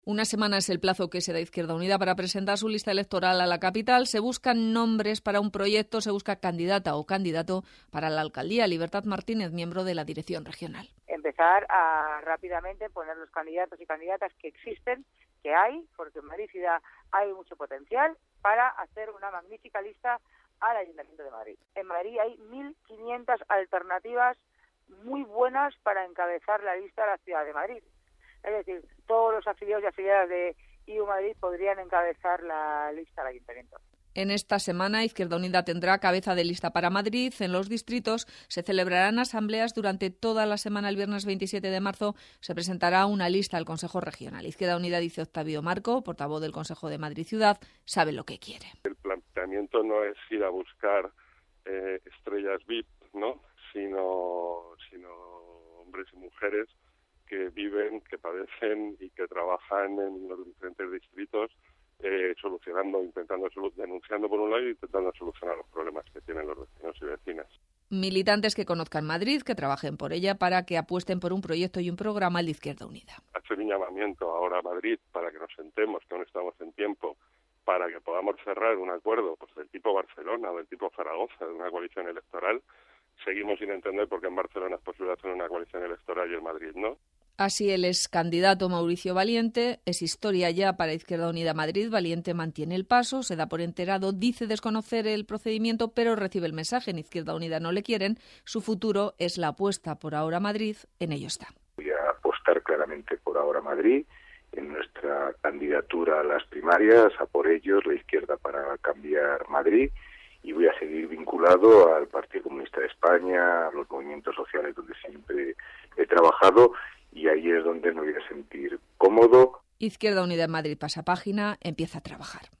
Una semana es el plazo que se da Izquierda Unida para presentar su lista electoral a la capital. Se buscan nombres para un proyecto, se busca candidata o candidato para la alcaldía. Libertad Martínez, miembro de la dirección regional. Empezar a rápidamente poner los candidatos y candidatas que existen, que hay, porque en Madrid ciudad hay mucho potencial para hacer una magnífica lista al Ayuntamiento de Madrid. En Madrid hay 1.500 alternativas muy buenas para encabezar la lista de la ciudad de Madrid. Es decir, todos los afiliados y afiliadas de IU Madrid podrían encabezar la lista del Ayuntamiento. En esta semana, Izquierda Unida tendrá cabeza de lista para Madrid. En los distritos se celebrarán asambleas durante toda la semana. El viernes 27 de marzo se presentará una lista al Consejo Regional. Izquierda Unida, dice Octavio Marco, portavoz del Consejo de Madrid Ciudad, sabe lo que quiere. El planteamiento no es ir a buscar estrellas VIP, ¿no? sino hombres y mujeres que viven, que padecen y que trabajan en los diferentes distritos denunciando por un lado y intentando solucionar los problemas que tienen los vecinos y vecinas. Militantes que conozcan Madrid, que trabajen por ella para que apuesten por un proyecto y un programa de Izquierda Unida. Hacer un llamamiento ahora a Madrid para que nos sentemos, que aún estamos en tiempo, para que podamos cerrar un acuerdo pues del tipo Barcelona o del tipo Zaragoza, de una coalición electoral. Seguimos sin entender por qué en Barcelona es posible hacer una coalición electoral y en Madrid no. Así el excandidato Mauricio Valiente es historia ya para Izquierda Unida Madrid. Valiente mantiene el paso, se da por enterado, dice desconocer el procedimiento, pero recibe el mensaje. En Izquierda Unida no le quieren. Su futuro es la apuesta por Ahora Madrid. En ello está. Voy a apostar claramente por Ahora Madrid. En nuestra candidatura a las primarias, a por ellos, la izquierda para cambiar Madrid. Y voy a seguir vinculado al Partido Comunista de España, a los movimientos sociales donde siempre he trabajado. Y ahí es donde me voy a sentir cómodo. Izquierda Unida en Madrid pasa página, empieza a trabajar.